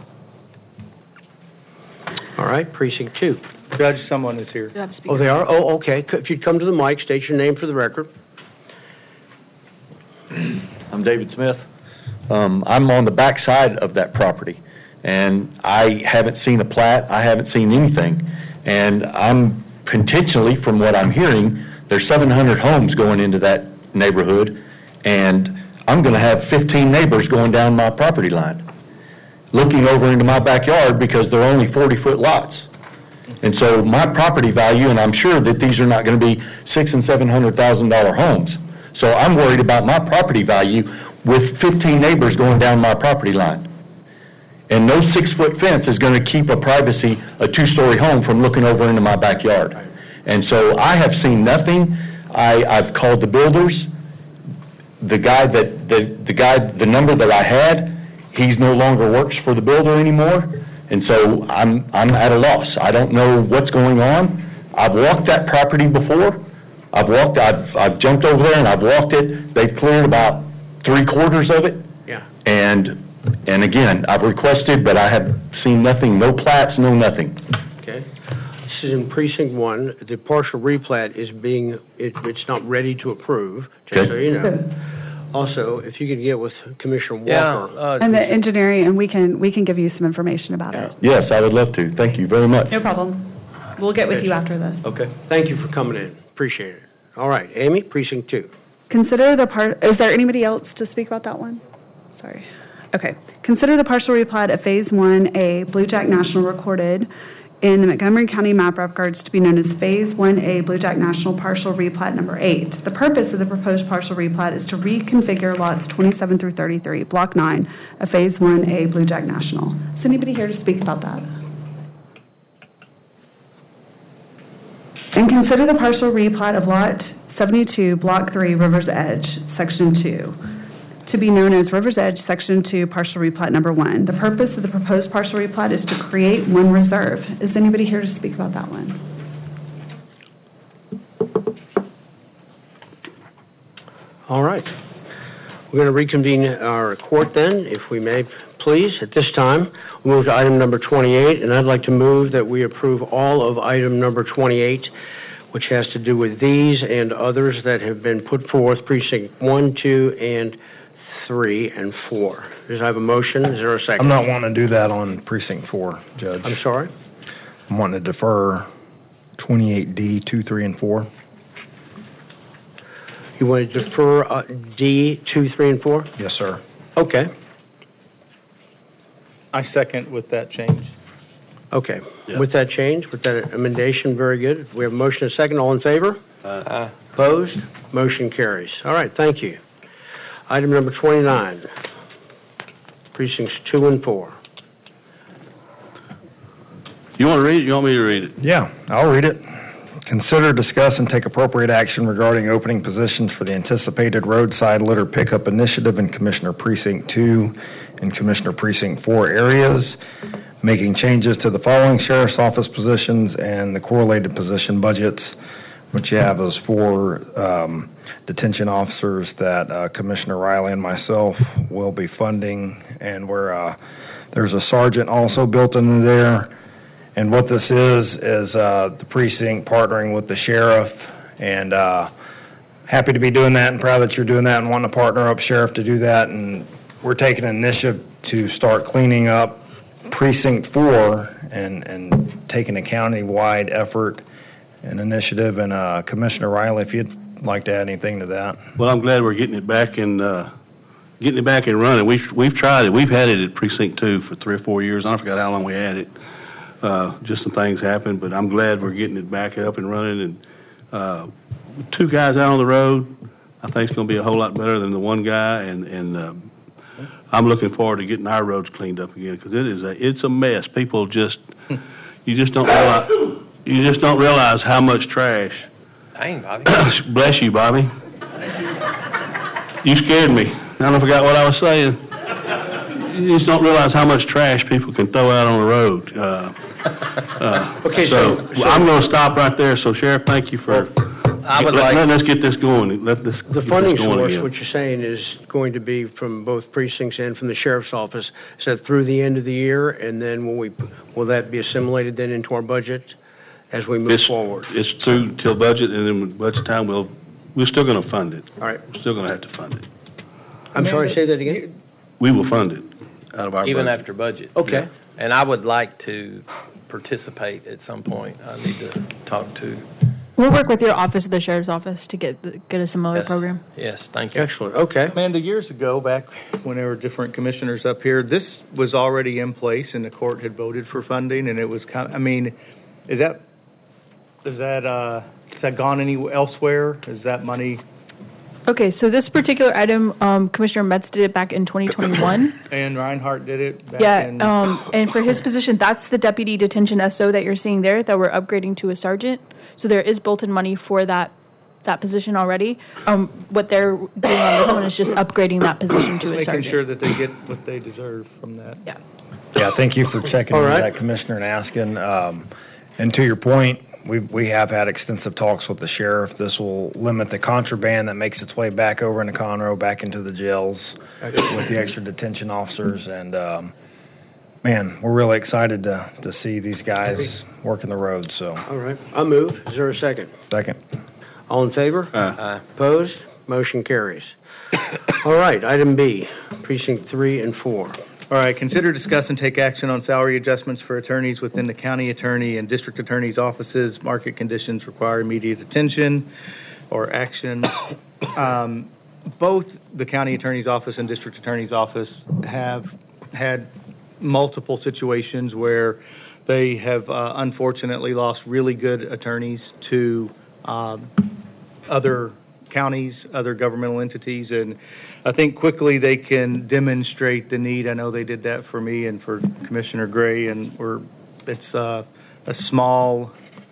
All right, Precinct Two. Judge, someone is here. Oh, they are? Oh, okay. C- If you'd come to the mic, state your name for the record. I'm David Smith. Um, I'm on the back side of that property, and I haven't seen a plat, I haven't seen anything. And I'm potentially, from what I'm hearing, there's seven hundred homes going into that neighborhood, and I'm gonna have fifteen neighbors going down my property line, looking over into my backyard because they're only forty-foot lots. And so my property value, and I'm sure that these are not gonna be six and seven hundred thousand dollar homes. So I'm worried about my property value with fifteen neighbors going down my property line. And no six-foot fence is gonna keep a privacy, a two-story home from looking over into my backyard. And so I have seen nothing. I, I've called the builders. The guy that, the, the guy, the number that I had, he's no longer works for the builder anymore. And so I'm, I'm at a loss. I don't know what's going on. I've walked that property before. I've walked, I've, I've jumped over there and I've walked it. They've cleared about three quarters of it. Yeah. And, and again, I've requested, but I have seen nothing, no plats, no nothing. Okay. This is in Precinct One. The partial replat is being, it, it's not ready to approve, just so Okay. you know. Also, if you could get with Commissioner Yeah, Walker. uh, And the engineering, and we can, we can give you some information about it. Yes, I would love to. Thank you very much. No problem. We'll get with you after this. Okay. Thank you for coming in. Appreciate it. All right, Amy, Precinct Two. Consider the part, is there anybody else to speak about that one? Sorry. Okay. Consider the partial replat of Phase one A, Blue Jack National recorded in the Montgomery County map records to be known as Phase one A, Blue Jack National partial replat number eight. The purpose of the proposed partial replat is to reconfigure lots twenty-seven through thirty-three, Block nine of Phase one A, Blue Jack National. Is anybody here to speak about that? And consider the partial replat of Lot seventy-two, Block three, River's Edge, Section two, to be known as River's Edge, Section two, partial replat number one. The purpose of the proposed partial replat is to create one reserve. Is anybody here to speak about that one? All right. We're going to reconvene our court then, if we may, please. At this time, we'll move to item number twenty-eight, and I'd like to move that we approve all of item number twenty-eight, which has to do with these and others that have been put forth, precinct one, two, and three, and four. Does I have a motion? Is there a second? I'm not wanting to do that on precinct four, Judge. I'm sorry? I'm wanting to defer twenty-eight D, two, three, and four. You want to defer uh, D, two, three, and four? Yes, sir. Okay. I second with that change. Okay. With that change, with that amendation, very good. We have a motion and a second. All in favor? Aye. Opposed? Motion carries. All right, thank you. Item number twenty-nine, precincts two and four. You want to read it? You want me to read it? Yeah, I'll read it. Consider, discuss, and take appropriate action regarding opening positions for the anticipated roadside litter pickup initiative in Commissioner Precinct two and Commissioner Precinct four areas, making changes to the following sheriff's office positions and the correlated position budgets, which you have as four um, detention officers that uh, Commissioner Riley and myself will be funding, and where uh, there's a sergeant also built into there. And what this is, is uh, the precinct partnering with the sheriff, and uh, happy to be doing that and proud that you're doing that and wanting to partner up, Sheriff, to do that. And we're taking an initiative to start cleaning up Precinct four and, and taking a county-wide effort and initiative. And uh, Commissioner Riley, if you'd like to add anything to that. Well, I'm glad we're getting it back and uh, getting it back and running. We've we've tried it. We've had it at Precinct two for three or four years. I forgot how long we had it. Uh, just some things happened, but I'm glad we're getting it back up and running. And uh, two guys out on the road, I think it's going to be a whole lot better than the one guy. And and uh, I'm looking forward to getting our roads cleaned up again, because it is a it's a mess. People just you just don't realize you just don't realize how much trash. Dang, Bobby. Bless you, Bobby. You scared me. I don't forgot what I was saying. You just don't realize how much trash people can throw out on the road. Uh, uh, okay, so, so, so I'm going to stop right there. So, Sheriff, thank you for I would let, like letting us get this going. Let this The get funding this going source, again. what you're saying, is going to be from both precincts and from the sheriff's office. Is that through the end of the year, and then will we will that be assimilated then into our budget as we move It's- forward? It's through till budget, and then when budget time, we'll we're still going to fund it. All right. We're still going to have to fund it. I'm sorry, say that again. We will fund it out of our Even budget. after budget. Okay. And I would like to participate at some point. I need to talk to. We'll work with your office, the sheriff's office, to get the, get a similar Yes. program. Yes, thank you. Excellent. Okay. Amanda, years ago, back when there were different commissioners up here, this was already in place, and the court had voted for funding, and it was kind of, I mean, is that, is that, uh, has that gone any elsewhere? Is that money? Okay, so this particular item, um, Commissioner Metz did it back in twenty twenty-one. And Reinhardt did it back Yeah, in? um, and for his position, that's the deputy detention S O that you're seeing there, that we're upgrading to a sergeant. So there is built-in money for that, that position already. Um, what they're doing on this one is just upgrading that position to a sergeant. Making sure that they get what they deserve from that. Yeah. Yeah, thank you for checking All into right. that, Commissioner, and asking. Um, and to your point, we we have had extensive talks with the sheriff. This will limit the contraband that makes its way back over into Conroe, back into the jails with the extra detention officers. And, um, man, we're really excited to, to see these guys working the road, so. All right. I'll move. Is there a second? Second. All in favor? Aye. Opposed? Motion carries. All right, item B, precinct three and four. All right, consider, discuss, and take action on salary adjustments for attorneys within the county attorney and district attorney's offices. Market conditions require immediate attention or action. Um, both the county attorney's office and district attorney's office have had multiple situations where they have uh, unfortunately lost really good attorneys to um, other counties, other governmental entities, and I think quickly they can demonstrate the need. I know they did that for me and for Commissioner Gray, and we're, it's uh, a small,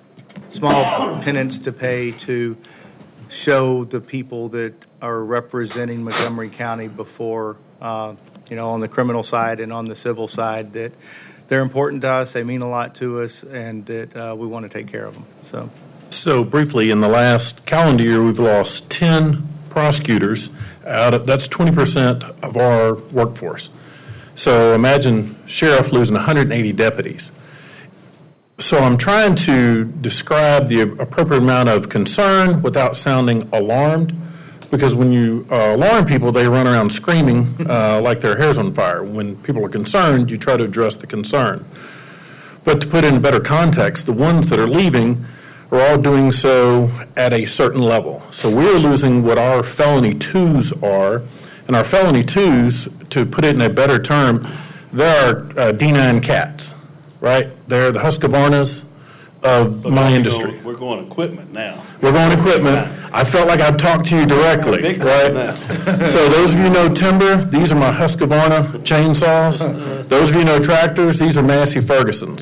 small penance to pay to show the people that are representing Montgomery County before, uh, you know, on the criminal side and on the civil side, that they're important to us, they mean a lot to us, and that uh, we want to take care of them. So. So briefly, in the last calendar year, we've lost ten prosecutors. Out of, that's twenty percent of our workforce. So imagine sheriff losing one hundred eighty deputies. So I'm trying to describe the appropriate amount of concern without sounding alarmed. Because when you uh, alarm people, they run around screaming uh, like their hair's on fire. When people are concerned, you try to address the concern. But to put it in better context, the ones that are leaving are all doing so at a certain level. So we're losing what our felony twos are, and our felony twos, to put it in a better term, they are uh, D nine cats, right? They're the Husqvarnas of But my we're industry. going- We're going equipment now. We're going equipment. I felt like I'd talk to you directly, Big right? now. So those of you who know timber, these are my Husqvarna chainsaws. Those of you who know tractors, these are Massey Fergusons.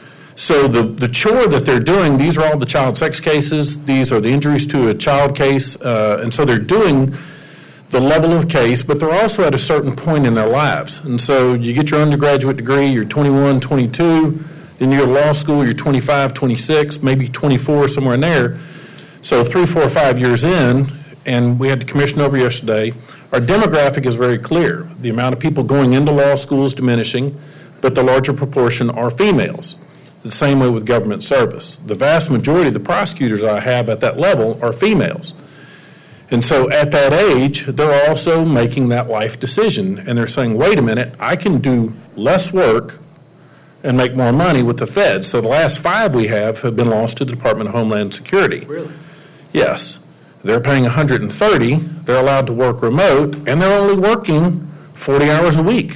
So the, the chore that they're doing, these are all the child sex cases, these are the injuries to a child case, uh, and so they're doing the level of case, but they're also at a certain point in their lives. And so you get your undergraduate degree, you're twenty-one, twenty-two, then you go to law school, you're twenty-five, twenty-six, maybe twenty-four, somewhere in there. So three, four, five years in, and we had the commission over yesterday, our demographic is very clear. The amount of people going into law school is diminishing, but the larger proportion are females. The same way with government service. The vast majority of the prosecutors I have at that level are females. And so at that age, they're also making that life decision, and they're saying, wait a minute, I can do less work and make more money with the feds. So the last five we have have been lost to the Department of Homeland Security. Really? Yes. They're paying one hundred thirty, they're allowed to work remote, and they're only working forty hours a week.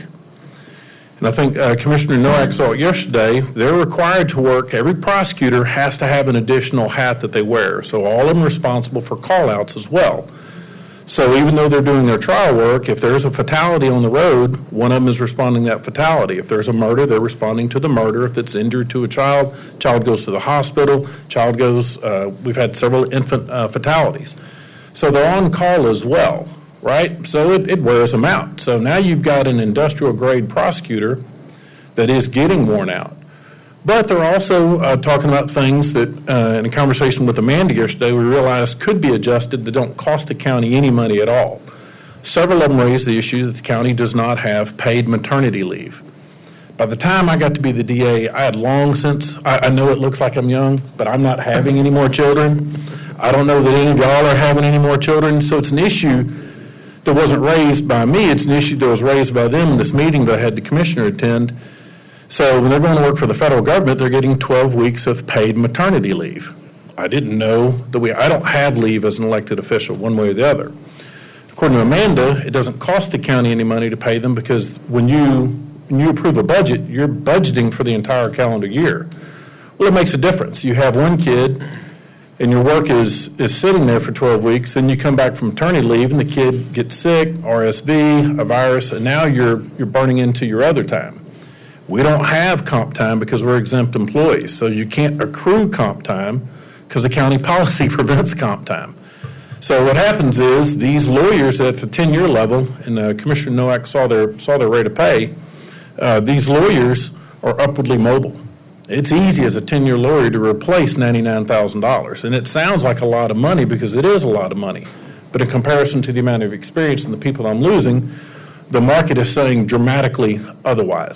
And I think uh, Commissioner Nowak saw it yesterday, they're required to work, every prosecutor has to have an additional hat that they wear. So all of them are responsible for call-outs as well. So even though they're doing their trial work, if there's a fatality on the road, one of them is responding to that fatality. If there's a murder, they're responding to the murder. If it's injured to a child, child goes to the hospital, child goes, uh, we've had several infant uh, fatalities. So they're on call as well, right? So it, it wears them out. So now you've got an industrial-grade prosecutor that is getting worn out. But they're also uh, talking about things that, uh, in a conversation with Amanda yesterday, we realized could be adjusted that don't cost the county any money at all. Several of them raised the issue that the county does not have paid maternity leave. By the time I got to be the D A, I had long since, I, I know it looks like I'm young, but I'm not having any more children. I don't know that any of y'all are having any more children, so it's an issue that wasn't raised by me. It's an issue that was raised by them in this meeting that I had the commissioner attend. So when they're going to work for the federal government, they're getting twelve weeks of paid maternity leave. I didn't know that we, I don't have leave as an elected official, one way or the other. According to Amanda, it doesn't cost the county any money to pay them because when you, when you approve a budget, you're budgeting for the entire calendar year. Well, it makes a difference. You have one kid and your work is, is sitting there for twelve weeks, then you come back from maternity leave and the kid gets sick, R S V, a virus, and now you're, you're burning into your other time. We don't have comp time because we're exempt employees, so you can't accrue comp time because the county policy prevents comp time. So what happens is these lawyers at the ten-year level, and uh, Commissioner Nowak saw their saw their rate of pay, uh, these lawyers are upwardly mobile. It's easy as a ten-year lawyer to replace ninety-nine thousand dollars, and it sounds like a lot of money because it is a lot of money. But in comparison to the amount of experience and the people I'm losing, the market is saying dramatically otherwise.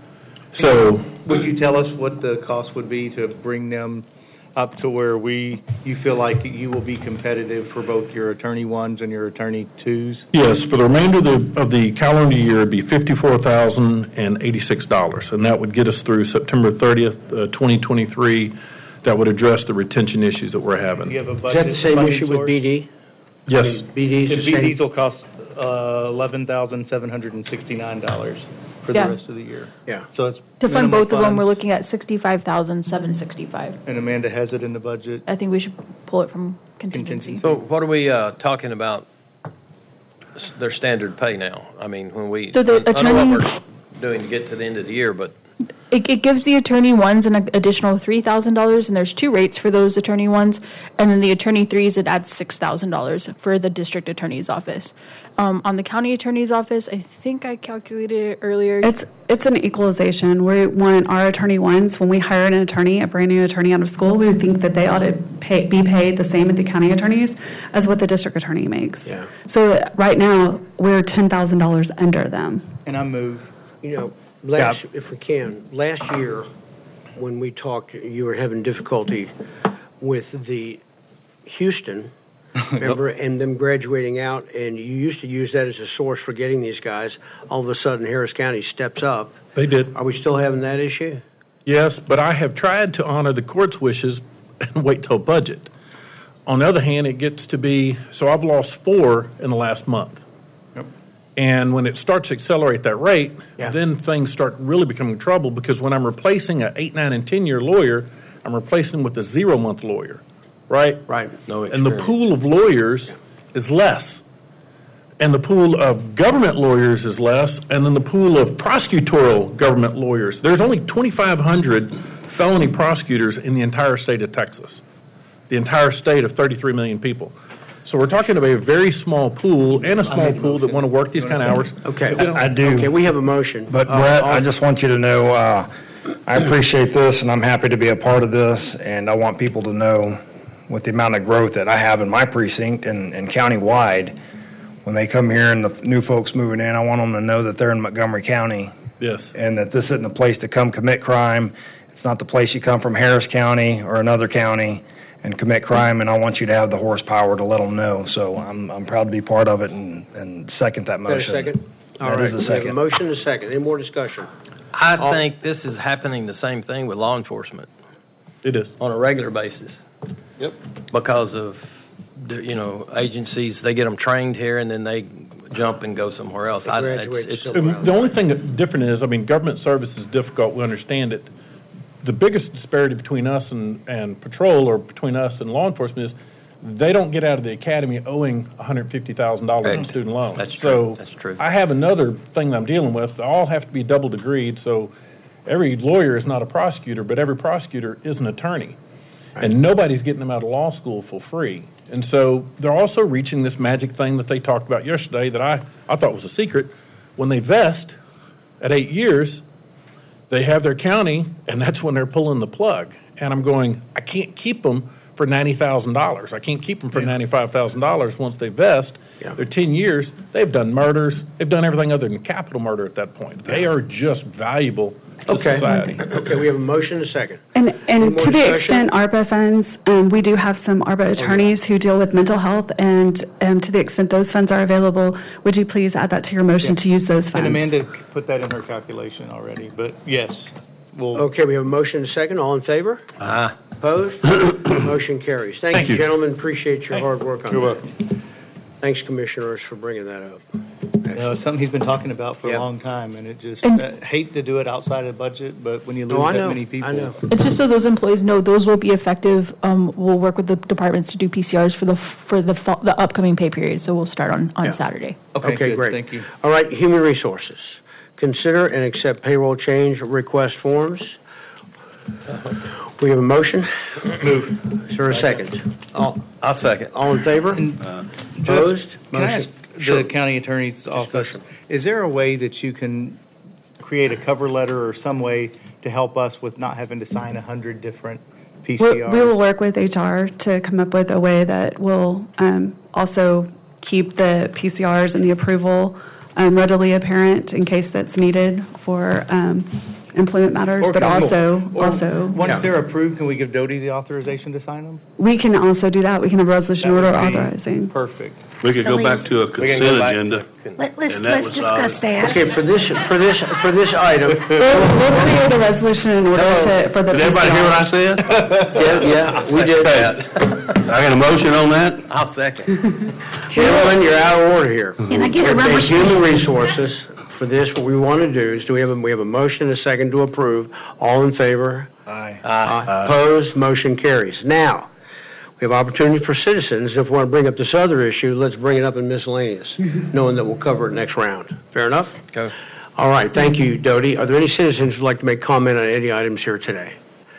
So, would you tell us what the cost would be to bring them up to where we, you feel like you will be competitive for both your attorney ones and your attorney twos? yes, for the remainder of the, of the calendar year, it'd be fifty-four thousand eighty-six dollars, and that would get us through September thirtieth, uh, twenty twenty-three. That would address the retention issues that we're having. Do you have a Is budget? that the same funding issue with source? B D? Yes. I mean, B D's The the B Ds same? will cost uh, eleven thousand seven hundred sixty-nine dollars for Yeah. the rest of the year. Yeah. So it's To fund minimum both of them, funds, we're looking at sixty-five thousand seven sixty-five. And Amanda has it in the budget. I think we should pull it from contingency. So what are we uh, talking about, s- their standard pay now? I mean, when we, So the I know what attorney- we're doing to get to the end of the year, but It, it gives the attorney ones an additional three thousand dollars, and there's two rates for those attorney ones, and then the attorney threes, it adds six thousand dollars for the district attorney's office. Um, on the county attorney's office, I think I calculated it earlier. It's it's an equalization. We want our attorney ones, when we hire an attorney, a brand new attorney out of school, we think that they ought to pay, be paid the same as the county attorneys as what the district attorney makes. Yeah. So right now, we're ten thousand dollars under them. And I move. You know, last, if we can, last year, when we talked, you were having difficulty with the Houston, remember, and them graduating out, and you used to use that as a source for getting these guys. All of a sudden, Harris County steps up. They did. Are we still having that issue? Yes, but I have tried to honor the court's wishes and wait till budget. On the other hand, it gets to be, so I've lost four in the last month. Yep. And when it starts to accelerate that rate, Yeah. then things start really becoming trouble, because when I'm replacing an eight, nine, and ten-year lawyer, I'm replacing with a zero-month lawyer, right? Right. No And the experience. pool of lawyers is less. And the pool of government lawyers is less, and then the pool of prosecutorial government lawyers. There's only twenty-five hundred felony prosecutors in the entire state of Texas, the entire state of thirty-three million people. So we're talking about a very small pool and a small pool that want to work these kind of hours. Okay. I do. Okay, we have a motion. But Uh, Brett, all- I just want you to know, uh, I appreciate this, and I'm happy to be a part of this, and I want people to know, with the amount of growth that I have in my precinct and, and countywide, when they come here and the new folks moving in, I want them to know that they're in Montgomery County, Yes. and that this isn't a place to come commit crime. It's not the place you come from Harris County or another county and commit crime, and I want you to have the horsepower to let them know. So I'm, I'm proud to be part of it and, and second that Is that a motion. second? All That right, is a we have a second. motion and a second. Any more discussion? I All- think this is happening the same thing with law enforcement It is. on a regular basis. Yep. Because of, the you know, agencies, they get them trained here and then they jump and go somewhere else. They I- graduate it's- it's- somewhere And the only thing that's different is, I mean, government service is difficult, we understand it. The biggest disparity between us and, and patrol, or between us and law enforcement, is they don't get out of the academy owing one hundred fifty thousand dollars in Correct. student loans. That's true. So That's true. I have another thing that I'm dealing with. They all have to be double degreed, so every lawyer is not a prosecutor, but every prosecutor is an attorney. And nobody's getting them out of law school for free. And so they're also reaching this magic thing that they talked about yesterday that I, I thought was a secret. When they vest at eight years, they have their county, and that's when they're pulling the plug. And I'm going, I can't keep them for ninety thousand dollars. I can't keep them for ninety-five thousand dollars once they vest. Yeah. They're ten years. They've done murders. They've done everything other than capital murder at that point. They are just valuable to Okay. society. Okay, we have a motion and a second. And, Any and more to the discussion? extent ARPA funds, um, we do have some ARPA attorneys who deal with mental health, and, um, to the extent those funds are available, would you please add that to your motion Yeah. to use those And funds? Amanda put that in her calculation already, but yes, we'll. Okay, we have a motion and a second. All in favor? Ah. Opposed? Motion carries. Thank Thank you, you. gentlemen. Appreciate your hard work on that. You're welcome. Thanks, Commissioners, for bringing that up. You know, it's something he's been talking about for Yep. a long time, and it just, And- uh, hate to do it outside of budget, but when you lose Oh, I that know. many people. I know. And just so those employees know, those will be effective. Um, we'll work with the departments to do P C Rs for the, for the, fall- the upcoming pay period, so we'll start on, on Yeah. Saturday. Okay, Okay, good, great. thank you. All right, Human Resources. Consider and accept payroll change request forms. We have a motion? Move. Is there a second? All, I'll second. all in favor? Opposed? Can I ask Sure. the county attorney's office, Discussion. is there a way that you can create a cover letter or some way to help us with not having to sign a hundred different P C We Rs? we will work with H R to come up with a way that will um, also keep the P C Rs and the approval um, readily apparent in case that's needed for um, employment matters, Or but can we- also, or also, Once Yeah. they're approved, can we give Doty the authorization to sign them? we can also do that. We can have a resolution That would order be authorizing. Perfect. We could go back to a We can consent go back- agenda, Let, let's, and that let's was uh, discuss that. Okay, for this, for this, for this item. We'll, we'll create a resolution in order to, for the. Did everybody hear what I said? Yeah, yeah, we did that. I got a motion on that? I'll second. Gentlemen, you're out of order here. Can I get a Okay, rubber Human stamp? Resources, for this, what we want to do is, do we have a, we have a motion and a second to approve. All in favor? Aye. Aye. Opposed? Motion carries. Now, we have opportunity for citizens. If we want to bring up this other issue, let's bring it up in miscellaneous, knowing that we'll cover it next round. Fair enough? Go. All right, thank you, Doty. Are there any citizens who'd like to make comment on any items here today?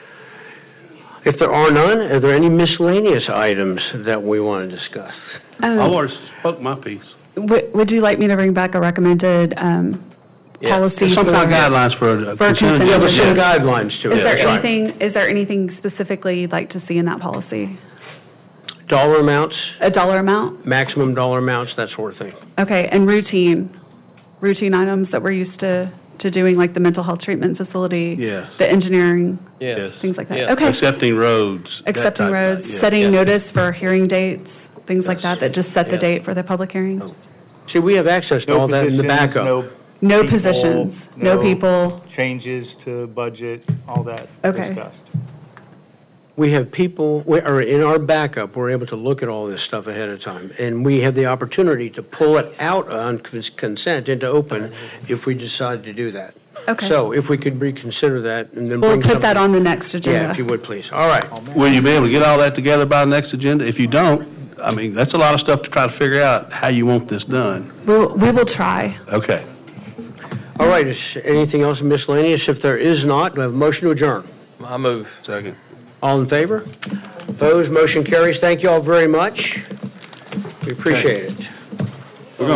If there are none, are there any miscellaneous items that we want to discuss? Um, I already spoke my piece. Would, would you like me to bring back a recommended um, Yeah. policy? Some for- kind of guidelines for a For consent consent Yeah, but some agenda. guidelines to it. Is there that's right. anything, is there anything specifically you'd like to see in that policy? Dollar amounts, A dollar amount? maximum dollar amounts, that sort of thing. Okay, and routine, routine items that we're used to, to doing, like the mental health treatment facility? Yes. The engineering, Yes. things like that? Yeah. Okay. Accepting roads. that Accepting type of- roads, yeah. setting Yeah. notice for hearing dates, things like that, that just set the date for the public hearings? See, we have access to No all that in the positions, backup. no No people, positions, no people. Changes to budget, all that Okay. discussed. We have people, we are in our backup, we're able to look at all this stuff ahead of time, and we have the opportunity to pull it out on cons- consent into open if we decide to do that. Okay. So if we could reconsider that and then We'll bring put that something- on the next agenda. Yeah, if you would, please. All right. Will you be able to get all that together by the next agenda? If you don't, I mean, that's a lot of stuff to try to figure out how you want this done. We'll, we will try. Okay. All right, is anything else miscellaneous? If there is not, do I have a motion to adjourn? I move. Second. All in favor? Opposed, motion carries. Thank you all very much. We appreciate it.